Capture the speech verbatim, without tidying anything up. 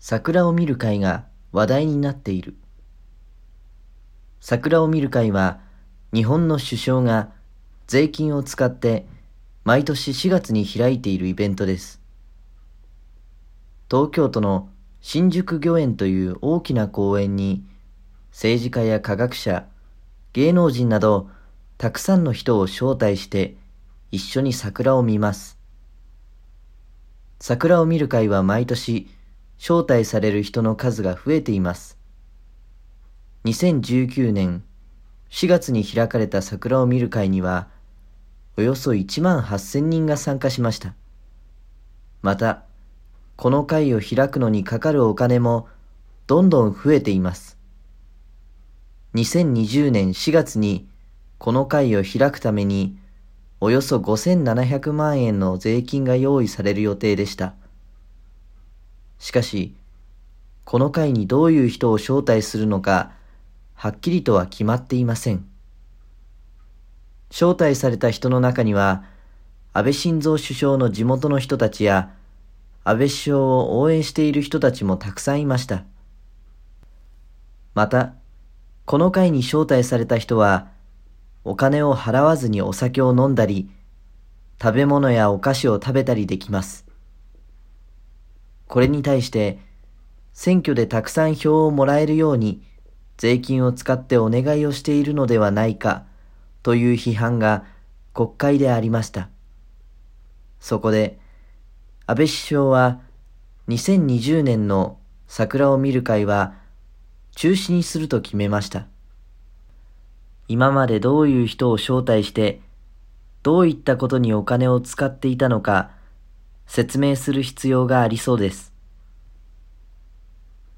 桜を見る会が話題になっている。桜を見る会は日本の首相が税金を使って毎年しがつに開いているイベントです。東京都の新宿御苑という大きな公園に政治家や科学者、芸能人などたくさんの人を招待して一緒に桜を見ます。桜を見る会は毎年招待される人の数が増えています。にせんじゅうきゅうねんしがつに開かれた桜を見る会にはおよそいちまんはっせんにんが参加しました。また、この会を開くのにかかるお金もどんどん増えています。にせんにじゅうねんしがつにこの会を開くためにおよそごせんななひゃくまんえんの税金が用意される予定でした。しかし、この会にどういう人を招待するのか、はっきりとは決まっていません。招待された人の中には、安倍晋三首相の地元の人たちや、安倍首相を応援している人たちもたくさんいました。また、この会に招待された人は、お金を払わずにお酒を飲んだり、食べ物やお菓子を食べたりできます。これに対して、選挙でたくさん票をもらえるように税金を使ってお願いをしているのではないかという批判が国会でありました。そこで、安倍首相はにせんにじゅうねんの桜を見る会は中止にすると決めました。今までどういう人を招待して、どういったことにお金を使っていたのか説明する必要がありそうです。